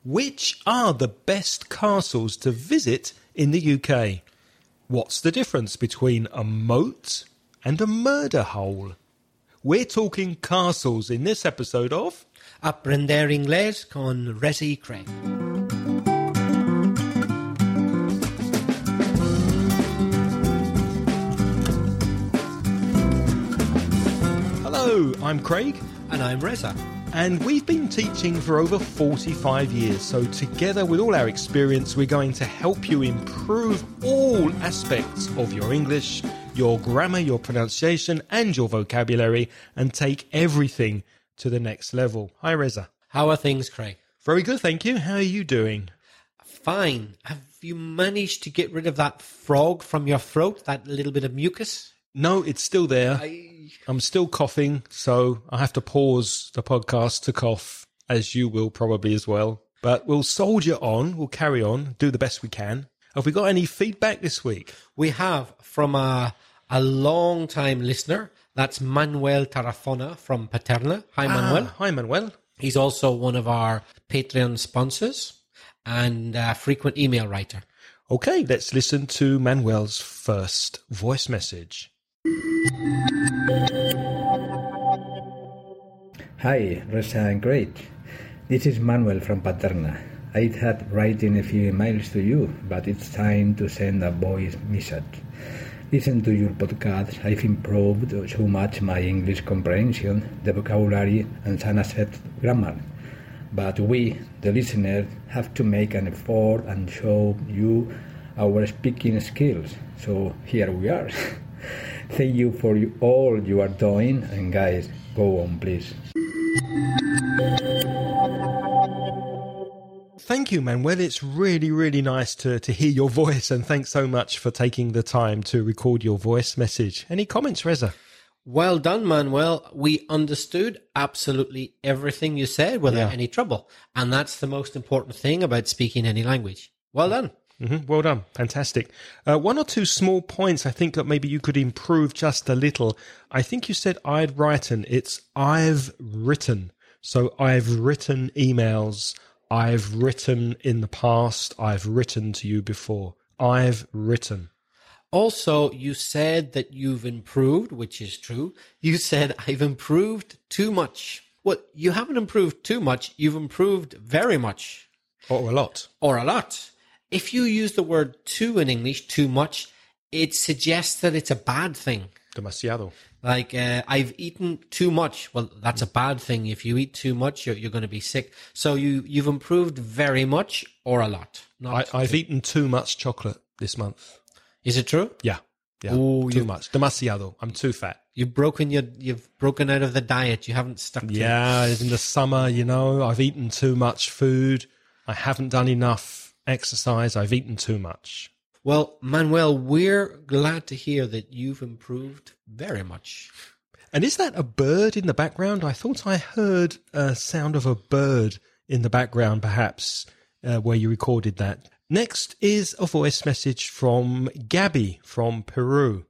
Which are the best castles to visit in the UK? What's the difference between a moat and a murder hole? We're talking castles in this episode of Aprender Inglés con Reza y Craig. Hello, I'm Craig. And I'm Reza. And we've been teaching for over 45 years, so together with all our experience, we're going to help you improve all aspects of your English, your grammar, your pronunciation, and your vocabulary, and take everything to the next level. Hi, Reza. How are things, Craig? Very good, thank you. How are you doing? Fine. Have you managed to get rid of that frog from your throat, that little bit of mucus? No, it's still there. I'm still coughing, so I have to pause the podcast to cough, as you will probably as well. But we'll soldier on, we'll carry on, do the best we can. Have we got any feedback this week? We have from a long-time listener. That's Manuel Tarrafona from Paterna. Hi, Manuel. Hi, Manuel. He's also one of our Patreon sponsors and a frequent email writer. Okay, let's listen to Manuel's first voice message. Hi, Reza and Craig. This is Manuel from Paterna. I had written a few emails to you, but it's time to send a voice message. Listen to your podcast. I've improved so much my English comprehension, the vocabulary, and some accepted grammar. But we, the listeners, have to make an effort and show you our speaking skills. So here we are. Thank you for all you are doing, and guys, go on, please. Thank you, Manuel. It's really, really nice to hear your voice, and thanks so much for taking the time to record your voice message. Any comments, Reza? Well done, Manuel. We understood absolutely everything you said without any trouble. And that's the most important thing about speaking any language. Well done. Mm-hmm. Well done. Fantastic. One or two small points I think that maybe you could improve just a little. I think you said I'd written. It's I've written. So I've written emails. I've written in the past. I've written to you before. I've written. Also, you said that you've improved, which is true. You said I've improved too much. Well, you haven't improved too much. You've improved very much. Or a lot. Or a lot. If you use the word too in English, too much, it suggests that it's a bad thing. Demasiado. Like, I've eaten too much. Well, that's a bad thing. If you eat too much, you're going to be sick. So you've improved very much or a lot. I've eaten too much chocolate this month. Is it true? Yeah. Ooh, too much. Demasiado. I'm too fat. You've broken out of the diet. You haven't stuck to it. Yeah, in the summer, I've eaten too much food. I haven't done enough exercise. I've eaten too much. Well, Manuel, we're glad to hear that you've improved very much. And is that a bird in the background? I thought I heard a sound of a bird in the background, perhaps, where you recorded that. Next is a voice message from Gabby from Peru.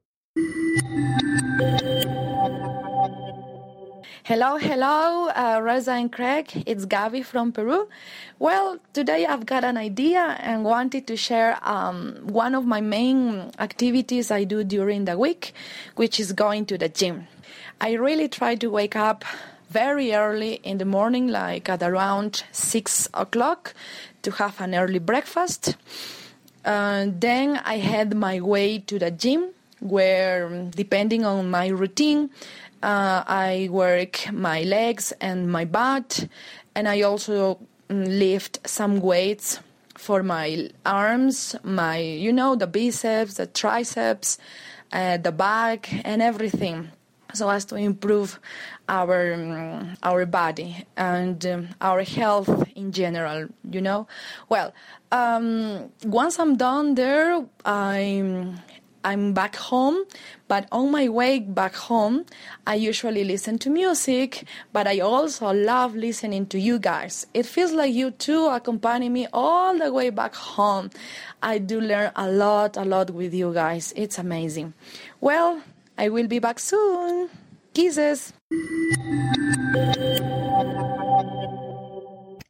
Hello, Reza and Craig. It's Gabby from Peru. Well, today I've got an idea and wanted to share one of my main activities I do during the week, which is going to the gym. I really try to wake up very early in the morning, like at around 6 o'clock, to have an early breakfast. Then I head my way to the gym, where, depending on my routine, I work my legs and my butt, and I also lift some weights for my arms, the biceps, the triceps, the back, and everything, so as to improve our body and our health in general. Well, once I'm done there, I'm back home, but on my way back home, I usually listen to music, but I also love listening to you guys. It feels like you too accompany me all the way back home. I do learn a lot with you guys. It's amazing. Well, I will be back soon. Kisses.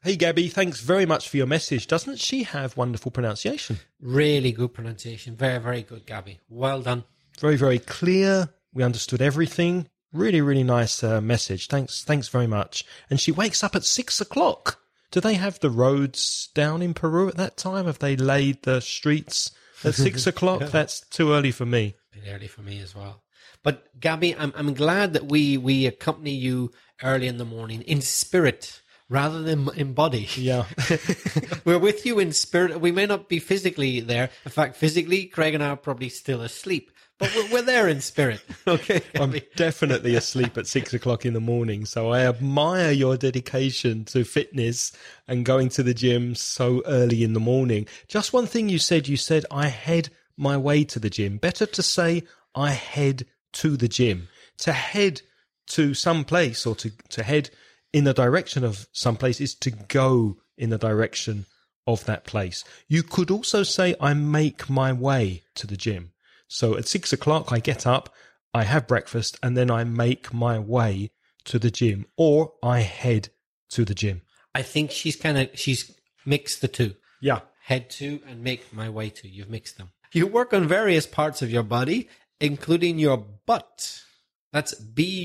Hey, Gabby, thanks very much for your message. Doesn't she have wonderful pronunciation? Really good pronunciation. Very, very good, Gabby. Well done. Very, very clear. We understood everything. Really, really nice message. Thanks very much. And she wakes up at 6 o'clock. Do they have the roads down in Peru at that time? Have they laid the streets at 6 o'clock? That's too early for me. A bit early for me as well. But Gabby, I'm glad that we accompany you early in the morning in spirit rather than in body. Yeah. We're with you in spirit. We may not be physically there. In fact, physically, Craig and I are probably still asleep. But we're there in spirit. Okay. I'm definitely asleep at 6 o'clock in the morning. So I admire your dedication to fitness and going to the gym so early in the morning. Just one thing you said I head my way to the gym. Better to say I head to the gym. To head to some place or to head in the direction of some place is to go in the direction of that place. You could also say I make my way to the gym. So at 6 o'clock, I get up, I have breakfast, and then I make my way to the gym, or I head to the gym. I think she's mixed the two. Yeah. Head to and make my way to. You've mixed them. You work on various parts of your body, including your butt. That's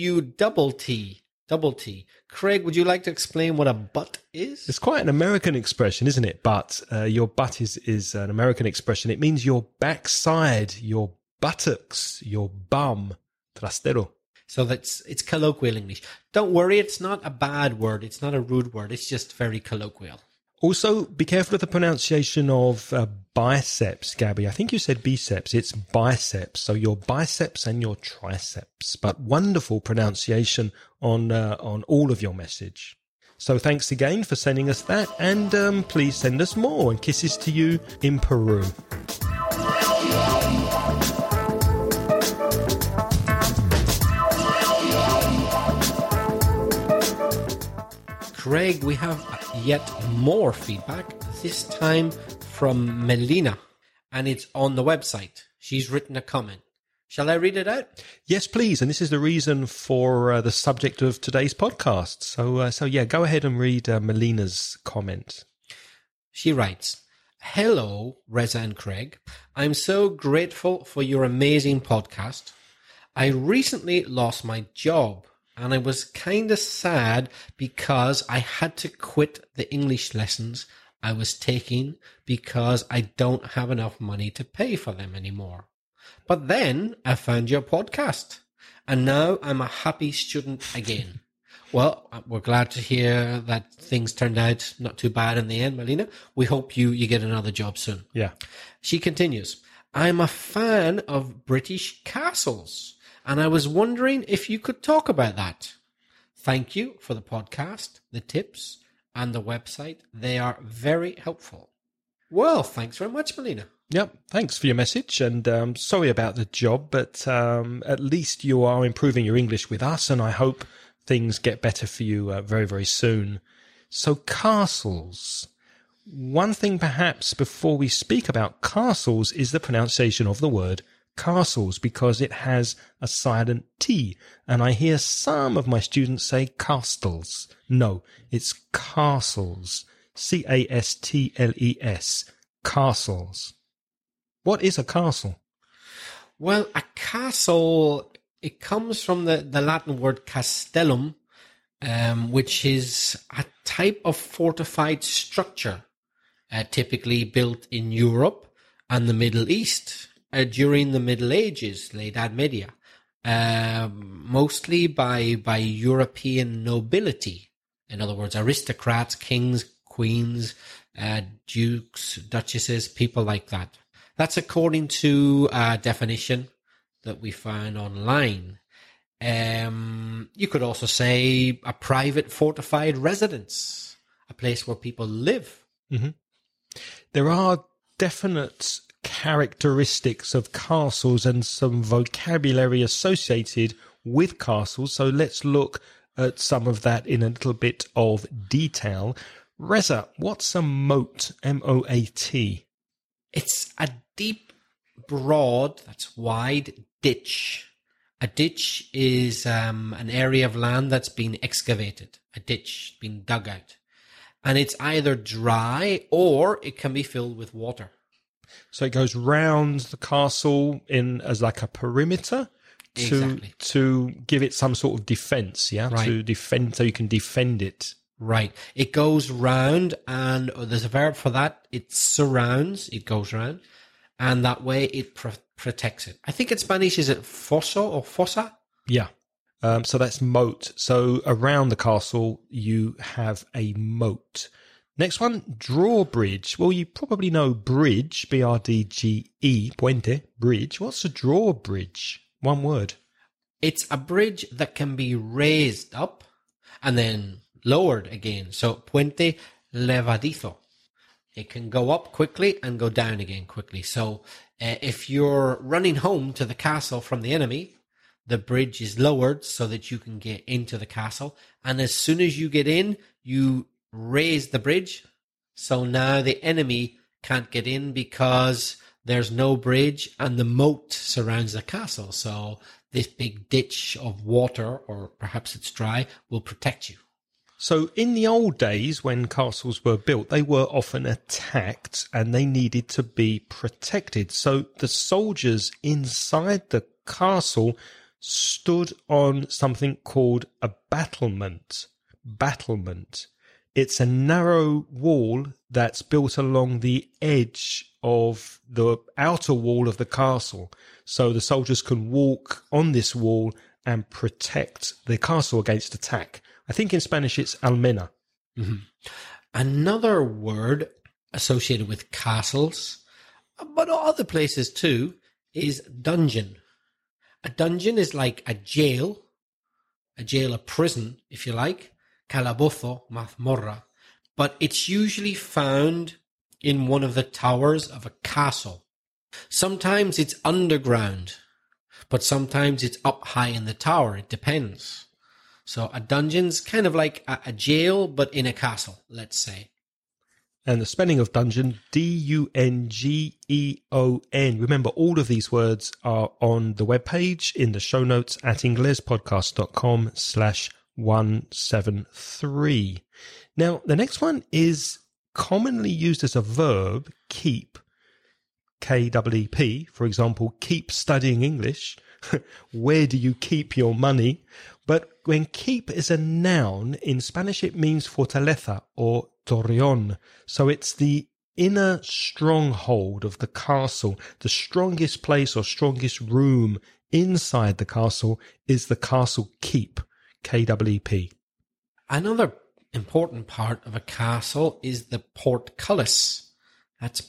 B-U-T-T. Double T. Craig, would you like to explain what a butt is? It's quite an American expression, isn't it? But your butt is an American expression. It means your backside, your buttocks, your bum, trastero. So it's colloquial English. Don't worry, it's not a bad word. It's not a rude word. It's just very colloquial. Also, be careful of the pronunciation of biceps, Gabby. I think you said biceps. It's biceps. So your biceps and your triceps. But wonderful pronunciation on all of your message. So thanks again for sending us that. And please send us more. And kisses to you in Peru. Craig, we have yet more feedback, this time from Melina, and it's on the website. She's written a comment. Shall I read it out? Yes, please. And this is the reason for the subject of today's podcast. So yeah, go ahead and read Melina's comment. She writes, "Hello, Reza and Craig. I'm so grateful for your amazing podcast. I recently lost my job. And I was kind of sad because I had to quit the English lessons I was taking because I don't have enough money to pay for them anymore. But then I found your podcast and now I'm a happy student again." Well, we're glad to hear that things turned out not too bad in the end, Melina. We hope you get another job soon. Yeah. She continues, "I'm a fan of British castles. And I was wondering if you could talk about that. Thank you for the podcast, the tips, and the website. They are very helpful." Well, thanks very much, Melina. Yep. Thanks for your message. And sorry about the job, but at least you are improving your English with us. And I hope things get better for you very, very soon. So castles. One thing perhaps before we speak about castles is the pronunciation of the word castles, because it has a silent T, and I hear some of my students say castles. No, it's castles. C-A-S-T-L-E-S. Castles. What is a castle? Well, a castle, it comes from the Latin word castellum, which is a type of fortified structure, typically built in Europe and the Middle East. During the Middle Ages, la Edad Media, mostly by European nobility. In other words, aristocrats, kings, queens, dukes, duchesses, people like that. That's according to a definition that we found online. You could also say a private fortified residence, a place where people live. Mm-hmm. There are definite characteristics of castles and some vocabulary associated with castles. So let's look at some of that in a little bit of detail. Reza, what's a moat? M-O-A-T. It's a deep, broad, that's wide ditch. A ditch is an area of land that's been excavated, a ditch, been dug out. And it's either dry or it can be filled with water. So it goes round the castle in as like a perimeter Exactly. to give it some sort of defense, yeah? Right. To defend, so you can defend it. Right. It goes round, and there's a verb for that. It surrounds, it goes round, and that way it protects it. I think in Spanish, is it fosso or fossa? Yeah. So that's moat. So around the castle, you have a moat. Next one, drawbridge. Well, you probably know bridge, B-R-D-G-E, puente, bridge. What's a drawbridge? One word. It's a bridge that can be raised up and then lowered again. So puente levadizo. It can go up quickly and go down again quickly. So if you're running home to the castle from the enemy, the bridge is lowered so that you can get into the castle. And as soon as you get in, you raise the bridge. So now the enemy can't get in because there's no bridge and the moat surrounds the castle. So this big ditch of water, or perhaps it's dry, will protect you. So in the old days when castles were built, they were often attacked and they needed to be protected. So the soldiers inside the castle stood on something called a battlement. Battlement. It's a narrow wall that's built along the edge of the outer wall of the castle. So the soldiers can walk on this wall and protect the castle against attack. I think in Spanish it's almena. Mm-hmm. Another word associated with castles, but other places too, is dungeon. A dungeon is like a jail, a prison, if you like, calabozo, mazmorra, but it's usually found in one of the towers of a castle. Sometimes it's underground, but sometimes it's up high in the tower. It depends. So a dungeon's kind of like a jail, but in a castle, let's say. And the spelling of dungeon, D-U-N-G-E-O-N. Remember, all of these words are on the webpage in the show notes at inglespodcast.com/173. Now, the next one is commonly used as a verb, keep, K-E-E-P. For example, keep studying English. Where do you keep your money? But when keep is a noun, in Spanish it means fortaleza or torreón. So it's the inner stronghold of the castle. The strongest place or strongest room inside the castle is the castle keep, K-E-E-P. Another important part of a castle is the portcullis. That's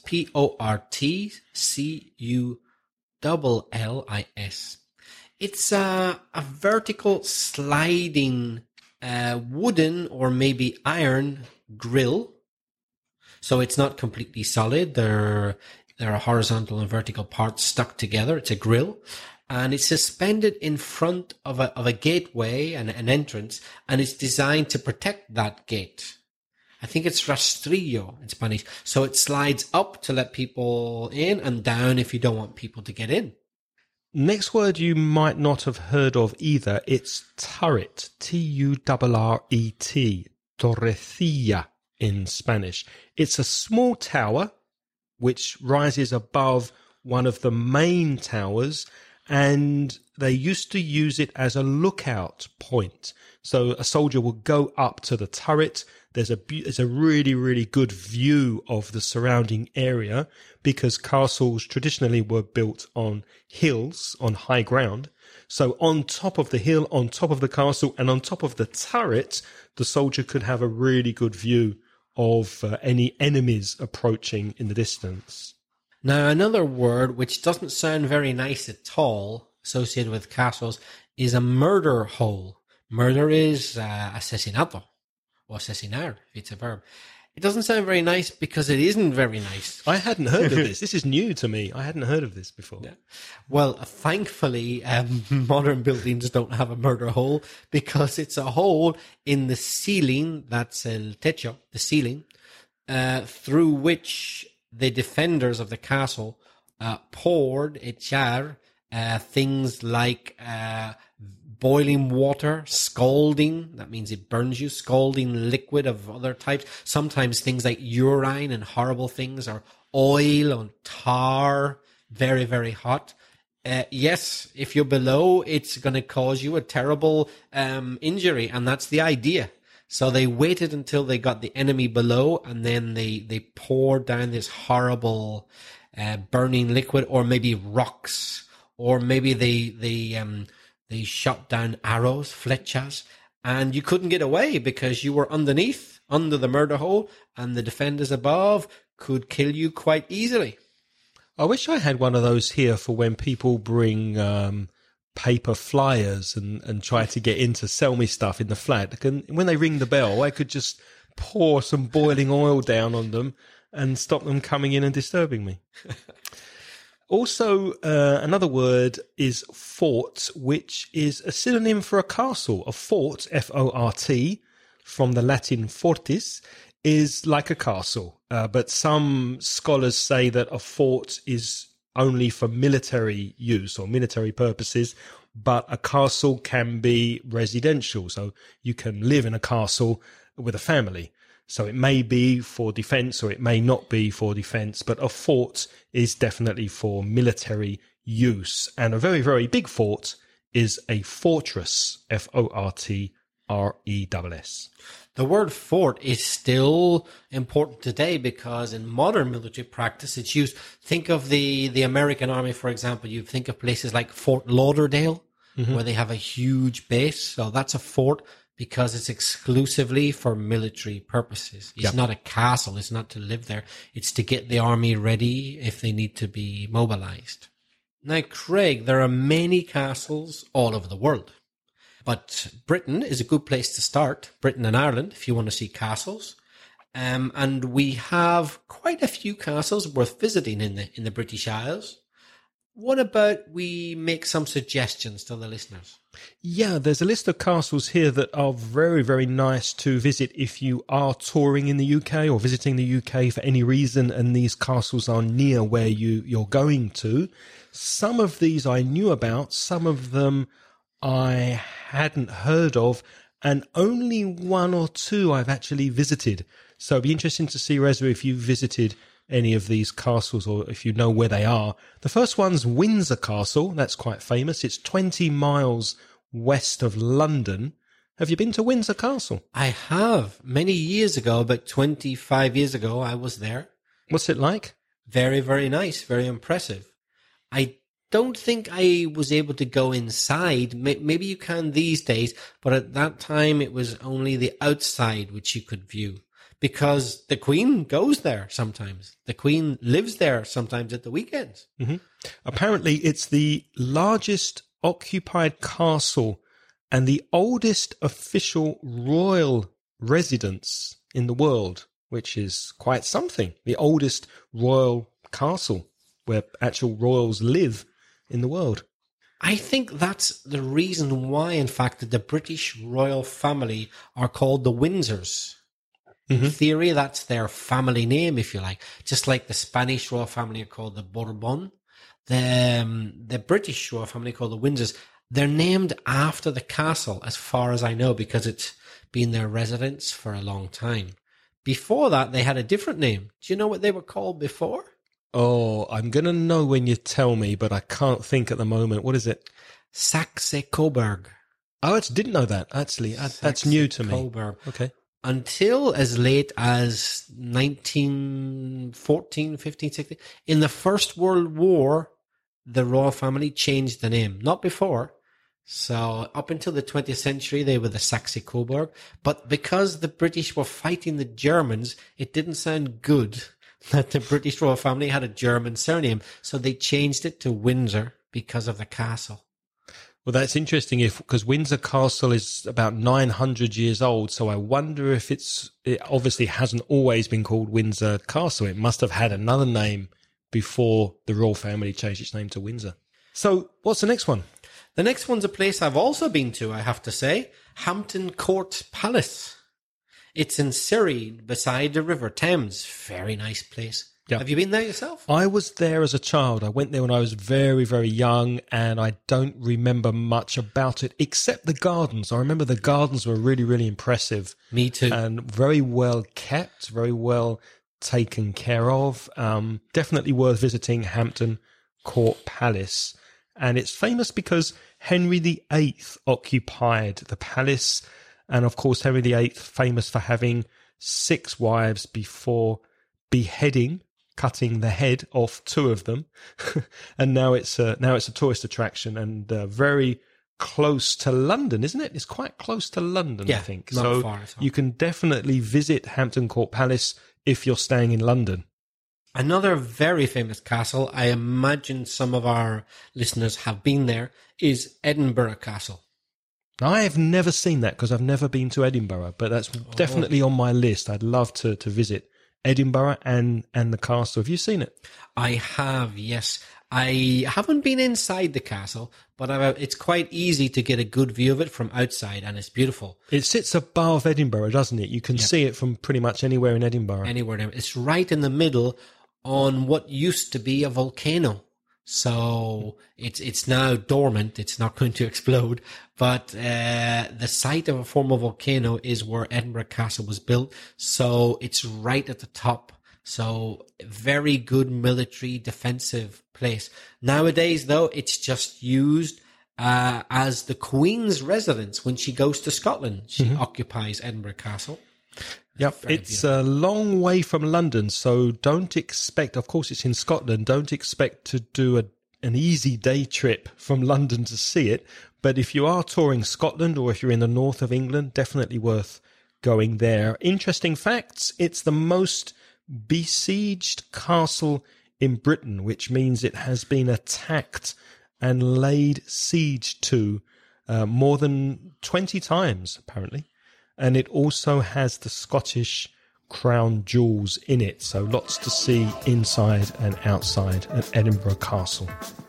P-O-R-T-C-U-L-L-I-S. It's a vertical sliding wooden or maybe iron grill. So it's not completely solid. There are horizontal and vertical parts stuck together. It's a grill. And it's suspended in front of a gateway and an entrance. And it's designed to protect that gate. I think it's rastrillo in Spanish. So it slides up to let people in and down if you don't want people to get in. Next word you might not have heard of either. It's turret, T-U-R-R-E-T, torrecilla in Spanish. It's a small tower which rises above one of the main towers, and they used to use it as a lookout point. So a soldier would go up to the turret. There's a really, really good view of the surrounding area because castles traditionally were built on hills, on high ground. So on top of the hill, on top of the castle, and on top of the turret, the soldier could have a really good view of any enemies approaching in the distance. Now, another word which doesn't sound very nice at all, associated with castles, is a murder hole. Murder is asesinato, or asesinar, if it's a verb. It doesn't sound very nice because it isn't very nice. I hadn't heard of this. This is new to me. I hadn't heard of this before. Yeah. Well, thankfully, modern buildings don't have a murder hole because it's a hole in the ceiling, that's el techo, the ceiling, through which the defenders of the castle echar things like boiling water, scalding, that means it burns you, scalding liquid of other types, sometimes things like urine and horrible things, or oil and tar, very, very hot. Yes, if you're below, it's going to cause you a terrible injury, and that's the idea. So they waited until they got the enemy below, and then they poured down this horrible burning liquid, or maybe rocks, or maybe they shot down arrows, flechas, and you couldn't get away because you were underneath, under the murder hole, and the defenders above could kill you quite easily. I wish I had one of those here for when people bring paper flyers and try to get in to sell me stuff in the flat. When they ring the bell, I could just pour some boiling oil down on them and stop them coming in and disturbing me. Also, another word is fort, which is a synonym for a castle. A fort, F-O-R-T, from the Latin fortis, is like a castle. But some scholars say that a fort is only for military use or military purposes, but a castle can be residential. So you can live in a castle with a family. So it may be for defense or it may not be for defense, but a fort is definitely for military use. And a very, very big fort is a fortress, F-O-R-T-R-E-S-S. The word fort is still important today because in modern military practice, it's used. Think of the American Army, for example. You think of places like Fort Lauderdale, where they have a huge base. So that's a fort because it's exclusively for military purposes. It's not a castle. It's not to live there. It's to get the army ready if they need to be mobilized. Now, Craig, there are many castles all over the world. But Britain is a good place to start, Britain and Ireland, if you want to see castles. And we have quite a few castles worth visiting in the British Isles. What about we make some suggestions to the listeners? Yeah, there's a list of castles here that are very, very nice to visit if you are touring in the UK or visiting the UK for any reason and these castles are near where you're going to. Some of these I knew about, some of them I hadn't heard of, and only one or two I've actually visited. So it'd be interesting to see, Reza, if you visited any of these castles or if you know where they are. The first one's Windsor Castle. That's quite famous. It's 20 miles west of London. Have you been to Windsor Castle? I have. Many years ago, about 25 years ago, I was there. What's it like? Very, very nice. Very impressive. I don't think I was able to go inside. Maybe you can these days, but at that time it was only the outside which you could view because the Queen goes there sometimes. The Queen lives there sometimes at the weekends. Mm-hmm. Apparently it's the largest occupied castle and the oldest official royal residence in the world, which is quite something. The oldest royal castle where actual royals live in the world. I think that's the reason why, in fact, the British royal family are called the Windsors. In theory, that's their family name, if you like. Just like the Spanish royal family are called the Bourbon. The British royal family are called the Windsors. They're named after the castle, as far as I know, because it's been their residence for a long time. Before that, they had a different name. Do you know what they were called before? Oh, I'm going to know when you tell me, but I can't think at the moment. What is it? Saxe-Coburg. Oh, I didn't know that, actually. That's new to me. Coburg. Okay. Until as late as 1914, 15, 16. In the First World War, the royal family changed the name. Not before. So up until the 20th century, they were the Saxe-Coburg. But because the British were fighting the Germans, it didn't sound good that the British royal family had a German surname. So they changed it to Windsor because of the castle. Well, that's interesting because Windsor Castle is about 900 years old. So I wonder if it obviously hasn't always been called Windsor Castle. It must have had another name before the royal family changed its name to Windsor. So what's the next one? The next one's a place I've also been to, I have to say. Hampton Court Palace. It's in Surrey, beside the River Thames. Very nice place. Yeah. Have you been there yourself? I was there as a child. I went there when I was very, very young, and I don't remember much about it except the gardens. I remember the gardens were really, really impressive. Me too. And very well kept, very well taken care of. Definitely worth visiting Hampton Court Palace. And it's famous because Henry VIII occupied the palace. And of course, Henry VIII famous for having 6 wives before beheading, cutting the head off 2 of them. And now it's a tourist attraction and very close to London, isn't it? It's quite close to London, Yeah, I think. not So far at all. you can definitely visit Hampton Court Palace if you're staying in London. Another very famous castle, I imagine some of our listeners have been there, is Edinburgh Castle. Now, I have never seen that because I've never been to Edinburgh, but that's definitely on my list. I'd love to visit Edinburgh and the castle. Have you seen it? I have, yes. I haven't been inside the castle, but it's quite easy to get a good view of it from outside, and it's beautiful. It sits above Edinburgh, doesn't it? You can see it from pretty much anywhere in Edinburgh. Anywhere there. It's right in the middle on what used to be a volcano. So it's now dormant. It's not going to explode. But the site of a former volcano is where Edinburgh Castle was built. So it's right at the top. So very good military defensive place. Nowadays, though, it's just used as the Queen's residence. When she goes to Scotland, she occupies Edinburgh Castle. Yep, it's a long way from London, so don't expect, of course it's in Scotland, don't expect to do an easy day trip from London to see it, but if you are touring Scotland or if you're in the north of England, definitely worth going there. Interesting facts, it's the most besieged castle in Britain, which means it has been attacked and laid siege to more than 20 times, apparently. And it also has the Scottish crown jewels in it. So lots to see inside and outside at Edinburgh Castle.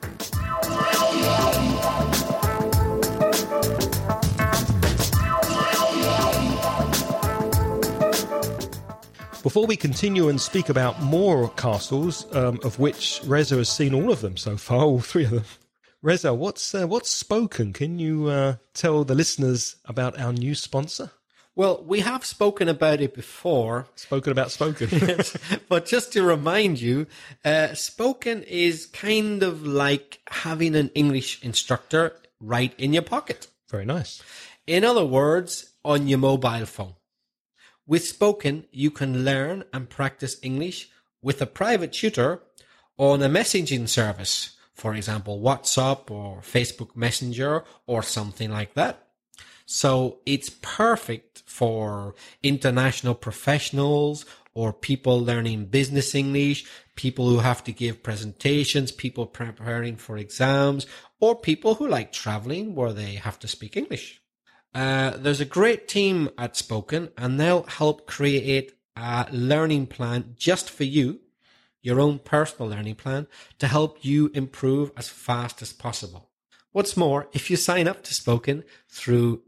Before we continue and speak about more castles, of which Reza has seen all of them so far, all 3 of them. Reza, what's Spoken? Can you tell the listeners about our new sponsor? Well, we have spoken about it before. Spoken about Spoken. Yes, but just to remind you, Spoken is kind of like having an English instructor right in your pocket. Very nice. In other words, on your mobile phone. With Spoken, you can learn and practice English with a private tutor on a messaging service. For example, WhatsApp or Facebook Messenger or something like that. So it's perfect for international professionals or people learning business English, people who have to give presentations, people preparing for exams, or people who like traveling where they have to speak English. There's a great team at Spoken, and they'll help create a learning plan just for you, your own personal learning plan, to help you improve as fast as possible. What's more, if you sign up to Spoken through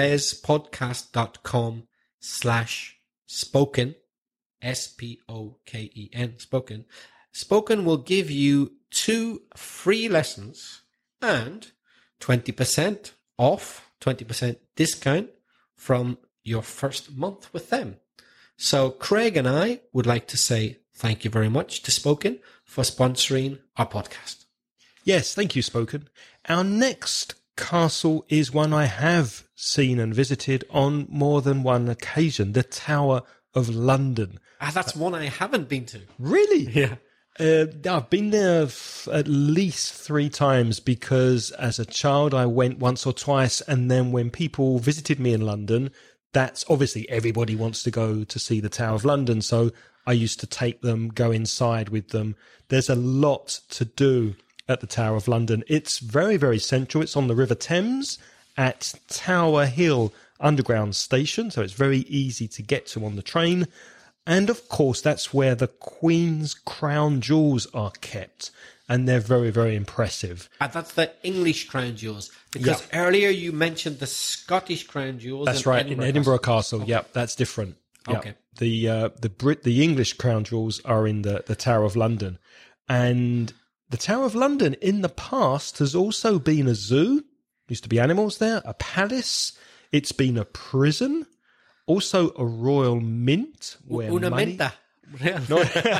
inglespodcast.com/spoken, SPOKEN, Spoken, Spoken will give you 2 free lessons and 20% off, 20% discount from your first month with them. So Craig and I would like to say thank you very much to Spoken for sponsoring our podcast. Yes, thank you, Spoken. Our next castle is one I have seen and visited on more than one occasion, the Tower of London. That's one I haven't been to. Really? Yeah. I've been there at least 3 times because as a child I went once or twice, and then when people visited me in London, that's obviously everybody wants to go to see the Tower of London, so I used to take them, go inside with them. There's a lot to do at the Tower of London. It's very, very central. It's on the River Thames at Tower Hill Underground Station, so it's very easy to get to on the train. And of course, that's where the Queen's crown jewels are kept, and they're very, very impressive. And that's the English crown jewels, because earlier you mentioned the Scottish crown jewels. That's right, in Edinburgh Castle. Okay. Yep, that's different. Okay. The English crown jewels are in the Tower of London, and the Tower of London in the past has also been a zoo. Used to be animals there, a palace. It's been a prison, also a royal mint where Una money. menta. No,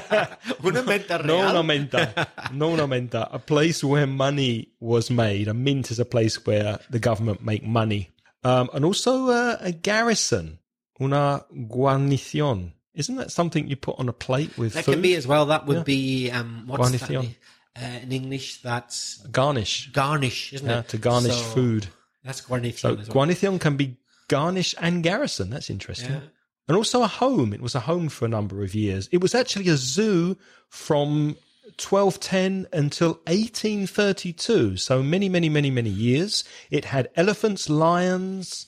Una menta real. no una menta. No una menta. A place where money was made. A mint is a place where the government make money. And also a garrison. Una guarnición. Isn't that something you put on a plate with That food? can be as well. That would be, what's Guarnición. that? In English, that's Garnish. garnish, isn't Yeah, it? to garnish So, food. That's guarnición So as well. guarnición can be garnish and garrison. That's interesting. Yeah. And also a home. It was a home for a number of years. It was actually a zoo from 1210 until 1832. So many, many, many, many years. It had elephants, lions,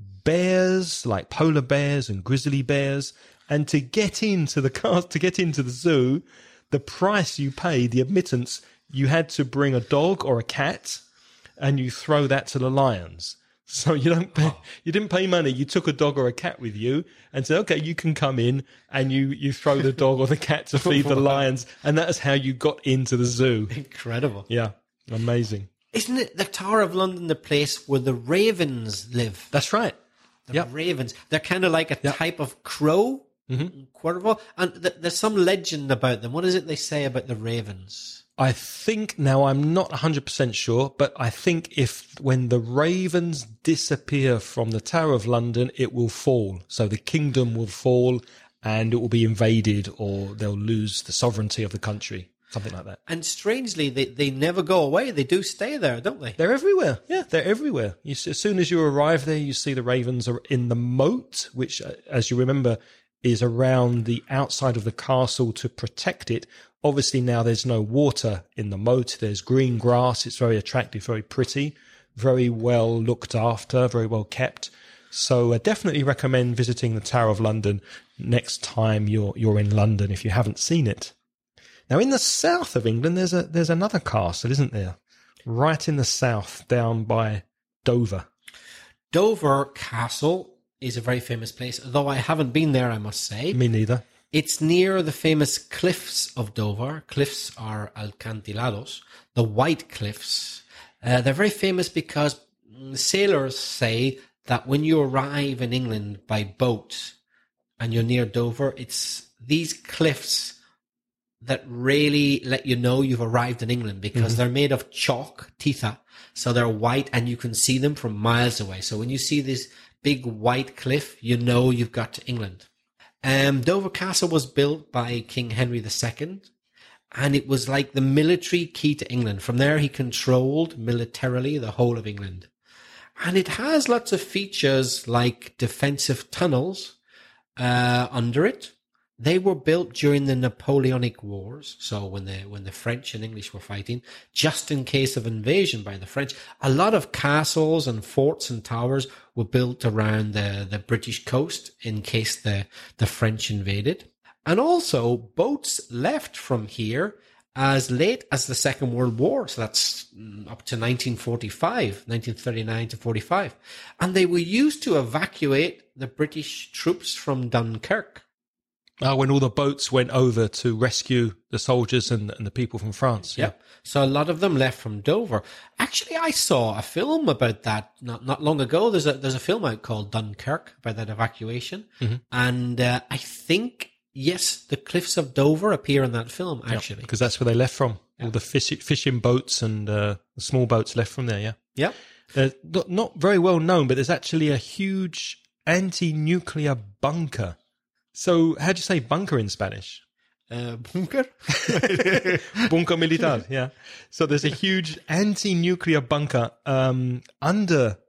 bears, like polar bears and grizzly bears. And to get into the zoo, the price you paid, the admittance, you had to bring a dog or a cat, and you throw that to the lions. So you didn't pay money. You took a dog or a cat with you and said, okay, you can come in, and you throw the dog or the cat to feed the lions. And that is how you got into the zoo. Incredible. Yeah. Amazing. Isn't it the Tower of London the place where the ravens live? That's right. The ravens. They're kind of like a type of crow. Cuervo. And there's some legend about them. What is it they say about the ravens? I think, now I'm not 100% sure, but I think when the ravens disappear from the Tower of London, it will fall. So the kingdom will fall and it will be invaded, or they'll lose the sovereignty of the country. Something like that. And strangely, they never go away. They do stay there, don't they? They're everywhere. Yeah, they're everywhere. As soon as you arrive there, you see the ravens are in the moat, which, as you remember, is around the outside of the castle to protect it. Obviously, now there's no water in the moat. There's green grass. It's very attractive, very pretty, very well looked after, very well kept. So I definitely recommend visiting the Tower of London next time you're in London if you haven't seen it. Now, in the south of England, there's another castle, isn't there? Right in the south, down by Dover. Dover Castle is a very famous place, though I haven't been there, I must say. Me neither. It's near the famous cliffs of Dover. Cliffs are alcantilados, the White Cliffs. They're very famous because sailors say that when you arrive in England by boat and you're near Dover, it's these cliffs that really let you know you've arrived in England, because they're made of chalk, titha, so they're white and you can see them from miles away. So when you see this big white cliff, you know you've got to England. Dover Castle was built by King Henry II, and it was like the military key to England. From there, he controlled militarily the whole of England. And it has lots of features like defensive tunnels under it. They were built during the Napoleonic Wars, so when the French and English were fighting, just in case of invasion by the French. A lot of castles and forts and towers were built around the British coast in case the French invaded. And also, boats left from here as late as the Second World War, so that's up to 1939 to 45. And they were used to evacuate the British troops from Dunkirk. When all the boats went over to rescue the soldiers and the people from France. Yep. So a lot of them left from Dover. Actually, I saw a film about that not long ago. There's a film out called Dunkirk about that evacuation. And I think, yes, the cliffs of Dover appear in that film, actually. Because that's where they left from. All the fishing boats and the small boats left from there, Yep. Not very well known, but there's actually a huge anti-nuclear bunker. So, how do you say bunker in Spanish? Bunker? Bunker militar, yeah. So there's a huge anti-nuclear bunker under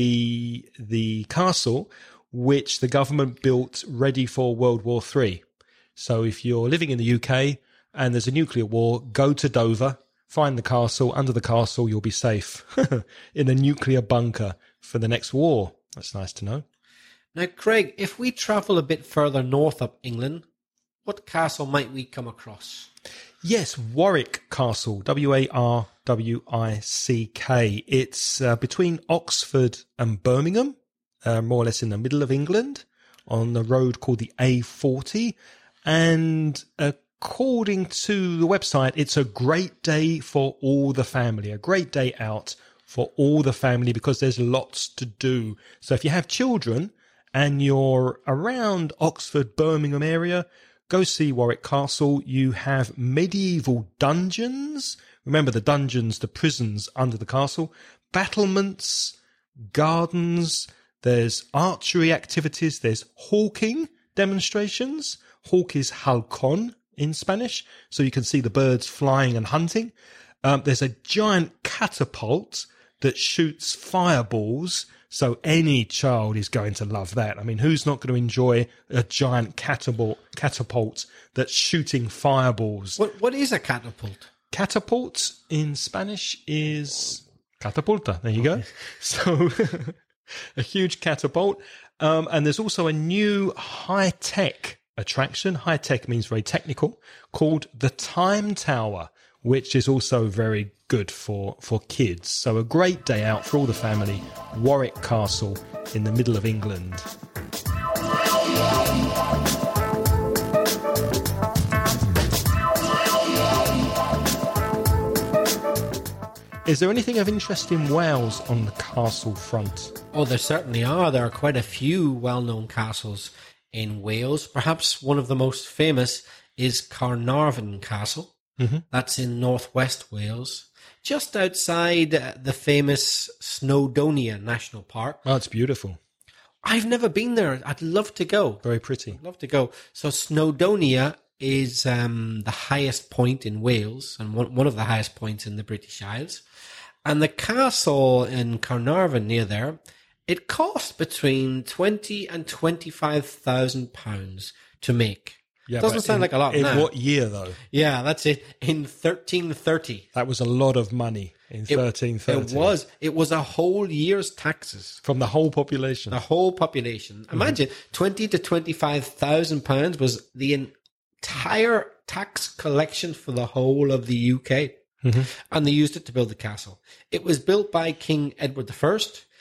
the castle, which the government built ready for World War III. So if you're living in the UK and there's a nuclear war, go to Dover, find the castle. Under the castle, you'll be safe in a nuclear bunker for the next war. That's nice to know. Now, Craig, if we travel a bit further north up England, what castle might we come across? Yes, Warwick Castle, Warwick. It's between Oxford and Birmingham, more or less in the middle of England, on the road called the A40. And according to the website, it's a great day for all the family, a great day out for all the family because there's lots to do. So if you have children and you're around Oxford, Birmingham area, go see Warwick Castle. You have medieval dungeons. Remember the dungeons, the prisons under the castle, battlements, gardens. There's archery activities. There's hawking demonstrations. Hawk is halcón in Spanish, so you can see the birds flying and hunting. There's a giant catapult that shoots fireballs, so any child is going to love that. I mean, who's not going to enjoy a giant catapult that's shooting fireballs? What is a catapult? Catapult in Spanish is catapulta. There you go. So a huge catapult. And there's also a new high-tech attraction. High-tech means very technical, called the Time Tower, which is also very good for kids. So a great day out for all the family. Warwick Castle in the middle of England. Is there anything of interest in Wales on the castle front? Oh, there certainly are. There are quite a few well-known castles in Wales. Perhaps one of the most famous is Carnarvon Castle. Mm-hmm. That's in northwest Wales, just outside the famous Snowdonia National Park. Oh, it's beautiful. I've never been there. I'd love to go. Very pretty. I'd love to go. So Snowdonia is the highest point in Wales and one of the highest points in the British Isles. And the castle in Carnarvon near there, it costs between £20,000 and £25,000 to make. Yeah, doesn't sound like a lot now. In what year, though? Yeah, that's it. In 1330. That was a lot of money in 1330. It was a whole year's taxes. From the whole population. The whole population. Imagine, £20,000 to £25,000 was the entire tax collection for the whole of the UK. Mm-hmm. And they used it to build the castle. It was built by King Edward I,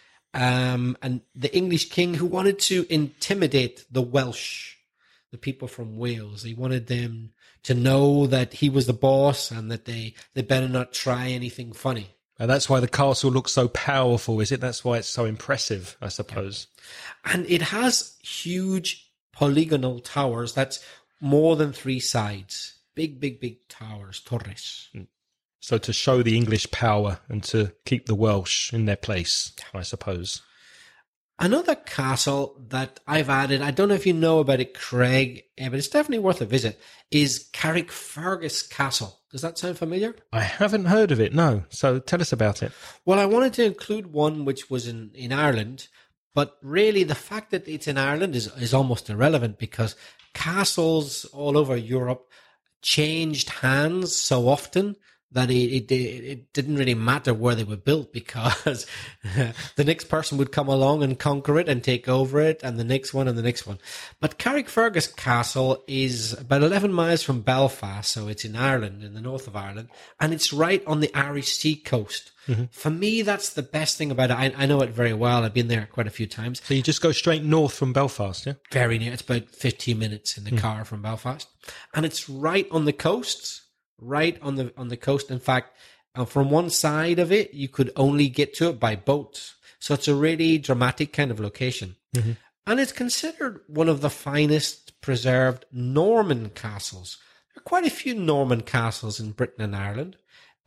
and the English king who wanted to intimidate the Welsh, the people from Wales. He wanted them to know that he was the boss and that they better not try anything funny. And that's why the castle looks so powerful, is it? That's why it's so impressive, I suppose. And it has huge polygonal towers. That's more than 3 sides. Big towers, torres. So to show the English power and to keep the Welsh in their place, I suppose. Another castle that I've added, I don't know if you know about it, Craig, but it's definitely worth a visit, is Carrickfergus Castle. Does that sound familiar? I haven't heard of it, no. So tell us about it. Well, I wanted to include one which was in Ireland, but really the fact that it's in Ireland is almost irrelevant because castles all over Europe changed hands so often that it didn't really matter where they were built because the next person would come along and conquer it and take over it, and the next one and the next one. But Carrickfergus Castle is about 11 miles from Belfast, so it's in Ireland, in the north of Ireland, and it's right on the Irish sea coast. Mm-hmm. For me, that's the best thing about it. I know it very well. I've been there quite a few times. So you just go straight north from Belfast, yeah? Very near. It's about 15 minutes in the car from Belfast. And it's right on the coast. Right on the coast. In fact, from one side of it, you could only get to it by boat. So it's a really dramatic kind of location. Mm-hmm. And it's considered one of the finest preserved Norman castles. There are quite a few Norman castles in Britain and Ireland.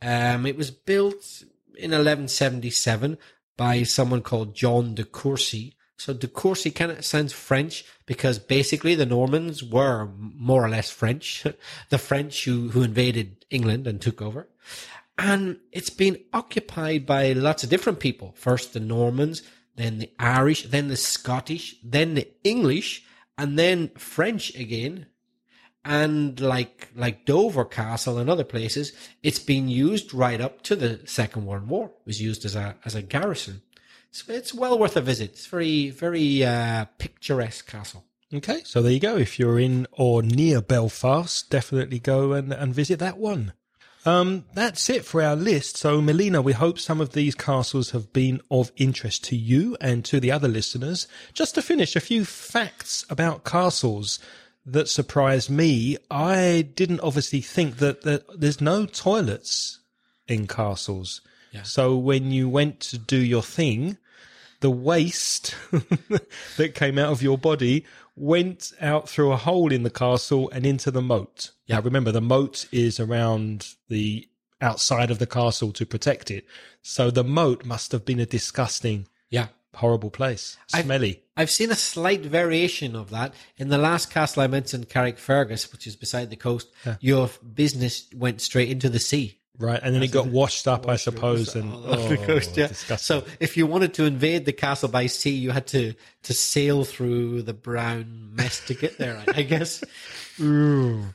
It was built in 1177 by someone called John de Courcy. So de Courcy kind of sounds French because basically the Normans were more or less French, the French who invaded England and took over. And it's been occupied by lots of different people. First the Normans, then the Irish, then the Scottish, then the English, and then French again. And like Dover Castle and other places, it's been used right up to the Second World War. It was used as a garrison. So it's well worth a visit. It's very picturesque castle. Okay, so there you go. If you're in or near Belfast, definitely go and visit that one. That's it for our list. So, Melina, we hope some of these castles have been of interest to you and to the other listeners. Just to finish, a few facts about castles that surprised me. I didn't obviously think that there's no toilets in castles. Yeah. So when you went to do your thing, the waste that came out of your body went out through a hole in the castle and into the moat. Yeah. Now, remember, the moat is around the outside of the castle to protect it. So the moat must have been a disgusting, horrible place. Smelly. I've seen a slight variation of that. In the last castle I mentioned, Carrickfergus, which is beside the coast, your business went straight into the sea. Right, and then it got washed up, I suppose, and the coast, disgusting. So if you wanted to invade the castle by sea, you had to sail through the brown mess to get there, I guess. The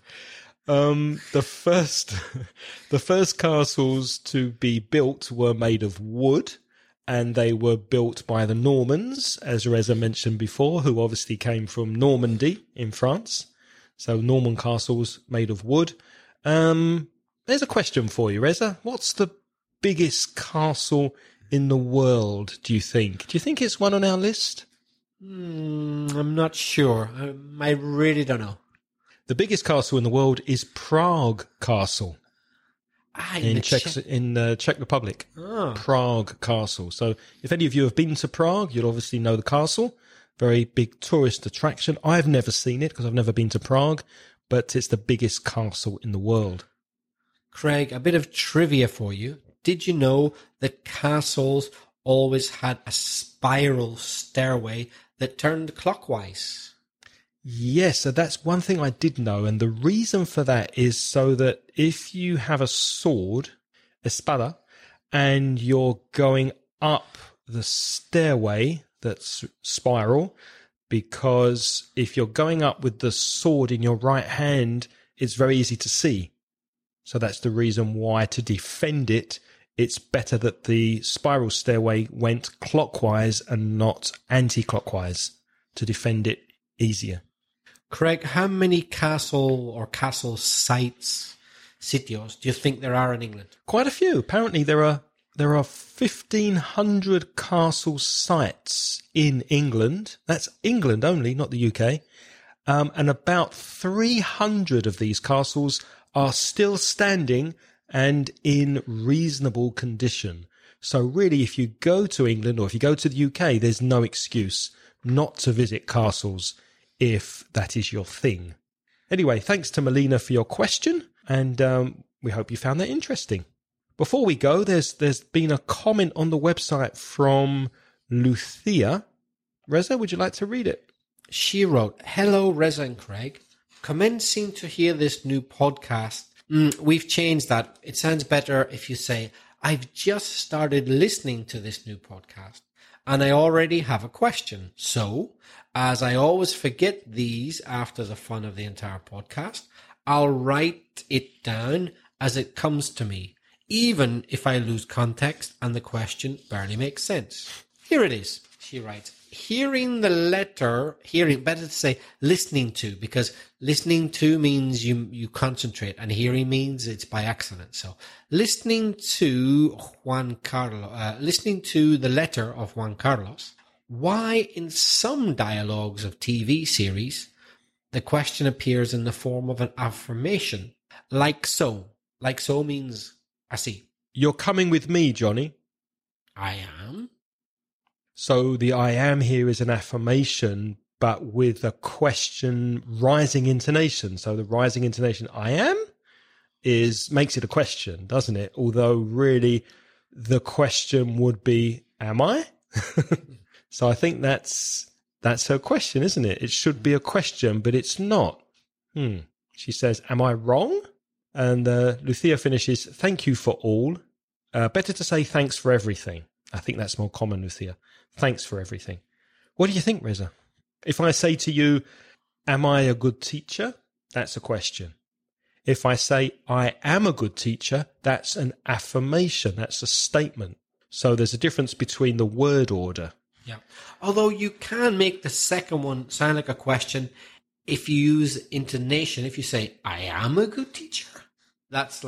first castles to be built were made of wood, and they were built by the Normans, as Reza mentioned before, who obviously came from Normandy in France. So Norman castles made of wood. There's a question for you, Reza. What's the biggest castle in the world, do you think? Do you think it's one on our list? I'm not sure. I really don't know. The biggest castle in the world is Prague Castle in the Czech Republic. Oh. Prague Castle. So if any of you have been to Prague, you'll obviously know the castle. Very big tourist attraction. I've never seen it because I've never been to Prague, but it's the biggest castle in the world. Craig, a bit of trivia for you. Did you know that castles always had a spiral stairway that turned clockwise? Yes, so that's one thing I did know. And the reason for that is so that if you have a sword, espada, and you're going up the stairway that's spiral, because if you're going up with the sword in your right hand, it's very easy to see. So that's the reason why, to defend it, it's better that the spiral stairway went clockwise and not anti-clockwise to defend it easier. Craig, how many castle or castle sites, sitios, do you think there are in England? Quite a few. Apparently there are 1,500 castle sites in England. That's England only, not the UK. And about 300 of these castles are still standing and in reasonable condition. So really, if you go to England or if you go to the UK, there's no excuse not to visit castles if that is your thing. Anyway, thanks to Melina for your question, and we hope you found that interesting. Before we go, there's been a comment on the website from Lucia. Reza, would you like to read it? She wrote, "Hello, Reza and Craig. Commencing to hear this new podcast." We've changed that. It sounds better if you say, "I've just started listening to this new podcast and I already have a question. So, as I always forget these after the fun of the entire podcast, I'll write it down as it comes to me, even if I lose context and the question barely makes sense. Here it is," she writes. Better to say listening to, because listening to means you concentrate and hearing means it's by accident. So listening to the letter of Juan Carlos, why in some dialogues of TV series, the question appears in the form of an affirmation, like so. Like so means así. You're coming with me, Johnny. I am. So the I am here is an affirmation, but with a question rising intonation. So the rising intonation, I am, makes it a question, doesn't it? Although really the question would be, am I? So I think that's her question, isn't it? It should be a question, but it's not. She says, am I wrong? And Lucia finishes, thank you for all. Better to say thanks for everything. I think that's more common, Lucia. Thanks for everything. What do you think, Reza? If I say to you, am I a good teacher? That's a question. If I say, I am a good teacher, that's an affirmation. That's a statement. So there's a difference between the word order. Yeah. Although you can make the second one sound like a question if you use intonation. If you say, I am a good teacher, that's like,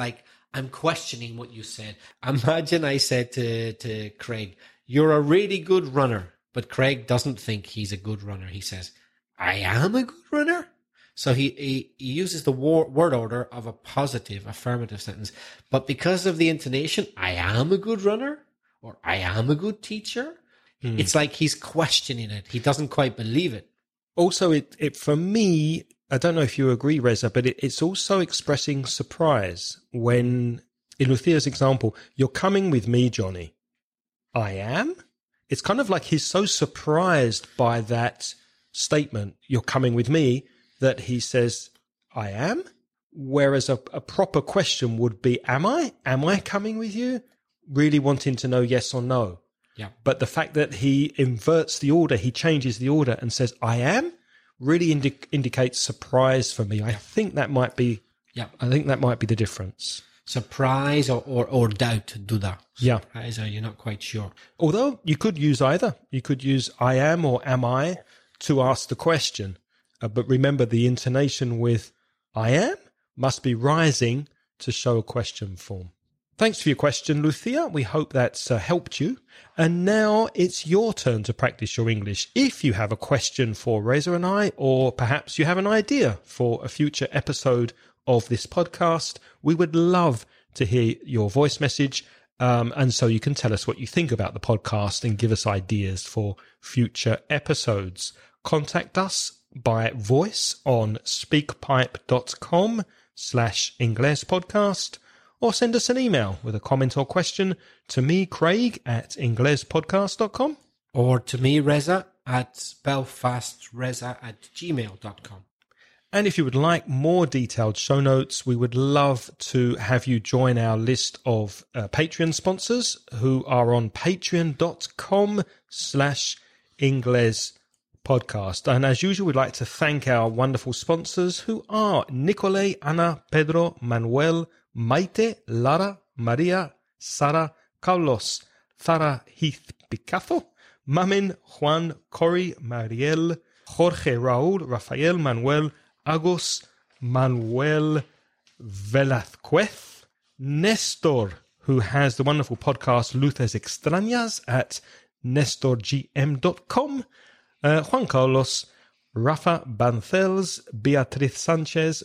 I'm questioning what you said. Imagine I said to Craig, you're a really good runner. But Craig doesn't think he's a good runner. He says, I am a good runner. So he uses the word order of a positive affirmative sentence. But because of the intonation, I am a good runner or I am a good teacher. It's like he's questioning it. He doesn't quite believe it. Also, it for me, I don't know if you agree, Reza, but it's also expressing surprise when, in Lucia's example, you're coming with me, Johnny. I am? It's kind of like he's so surprised by that statement, you're coming with me, that he says, I am? Whereas a proper question would be, am I? Am I coming with you? Really wanting to know yes or no. Yeah. But the fact that he inverts the order, he changes the order and says, I am, really indicates surprise for me. I think that might be the difference. Surprise or doubt, duda. Yeah. Surprise, or you're not quite sure. Although you could use either. You could use I am or am I to ask the question. But remember, the intonation with I am must be rising to show a question form. Thanks for your question, Lucia. We hope that's helped you. And now it's your turn to practice your English. If you have a question for Reza and I, or perhaps you have an idea for a future episode of this podcast, we would love to hear your voice message. And so you can tell us what you think about the podcast and give us ideas for future episodes. Contact us by voice on speakpipe.com/inglespodcast, or send us an email with a comment or question to me, Craig, at inglespodcast.com. Or to me, Reza, at belfastreza@gmail.com. And if you would like more detailed show notes, we would love to have you join our list of Patreon sponsors who are on patreon.com/inglespodcast. And as usual, we'd like to thank our wonderful sponsors who are Nicole, Ana, Pedro, Manuel, Maite, Lara, Maria, Sara, Carlos, Zara, Heath, Picazo, Mamen, Juan, Cory, Mariel, Jorge, Raúl, Rafael, Manuel, Agus, Manuel Velazquez, Nestor, who has the wonderful podcast Luces Extrañas at nestorgm.com, Juan Carlos, Rafa Bancels, Beatriz Sanchez,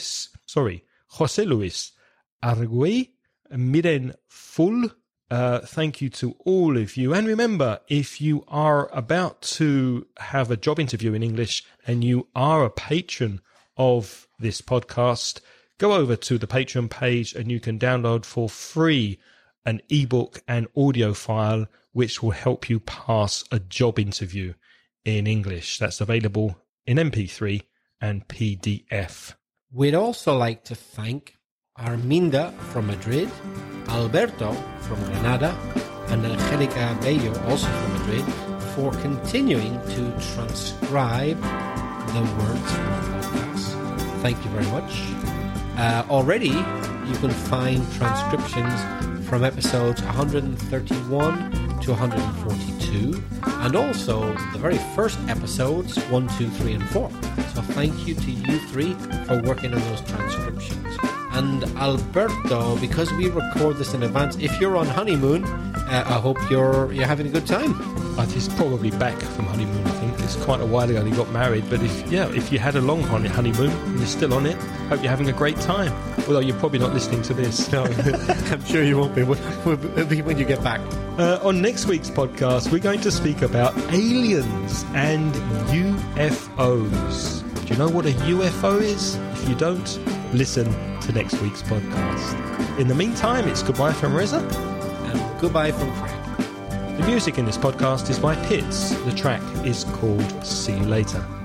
José Luis Arguey, Miren Full. Thank you to all of you. And remember, if you are about to have a job interview in English and you are a patron of this podcast, go over to the Patreon page and you can download for free an ebook and audio file which will help you pass a job interview in English. That's available in MP3 and PDF. We'd also like to thank Arminda from Madrid, Alberto from Granada, and Angelica Bello, also from Madrid, for continuing to transcribe the words from the podcast. Thank you very much. Already, you can find transcriptions from episodes 131 to 142, and also the very first episodes 1, 2, 3, and 4. So thank you to you three for working on those transcriptions. And Alberto, because we record this in advance, if you're on honeymoon, I hope you're having a good time. He's probably back from honeymoon, I think. It's quite a while ago he got married, but if you had a long honeymoon and you're still on it, hope you're having a great time. Although you're probably not listening to this. No, I'm sure you won't be when you get back. On next week's podcast, we're going to speak about aliens and UFOs. Do you know what a UFO is? If you don't, listen to next week's podcast. In the meantime, it's goodbye from Reza. And goodbye from Craig. The music in this podcast is by Pitts. The track is called See You Later.